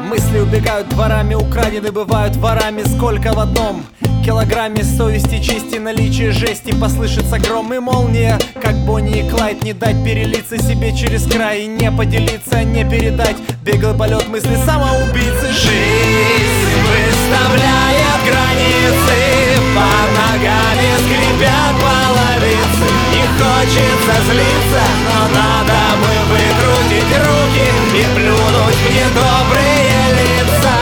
Мысли убегают дворами, украдены бывают ворами. Сколько в одном килограмме совести, чести, наличие жести. Послышится гром и молния, как Бонни и Клайд. Не дать перелиться себе через край, и не поделиться, не передать. Беглый полет мысли самоубийцы. Жизнь выставляет границы, под ногами скрипят половицы. Не хочется злиться, но надо бы выкрутить руки и плюнуть в недобрые лица.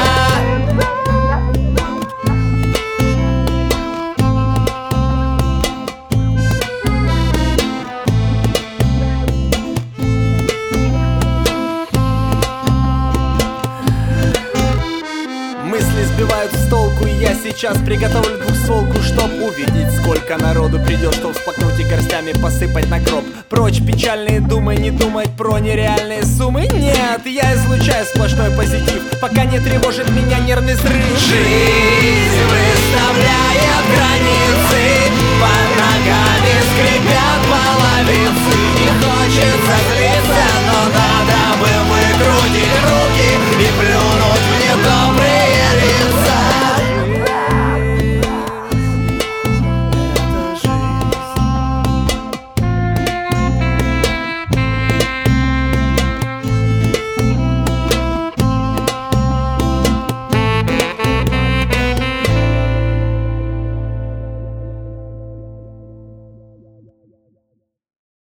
Мысли сбивают с толку, и я сейчас приготовлю двухстволку, чтоб увидеть, сколько народу придет, чтоб всплакнуть и горстями посыпать на гроб. Прочь печальные думы, не думать про нереальные суммы. Нет, я излучаю сплошной позитив, пока не тревожит меня нервный срыв. Жизнь выставляет границы, под ногами скрипят половицы. Не хочется злиться,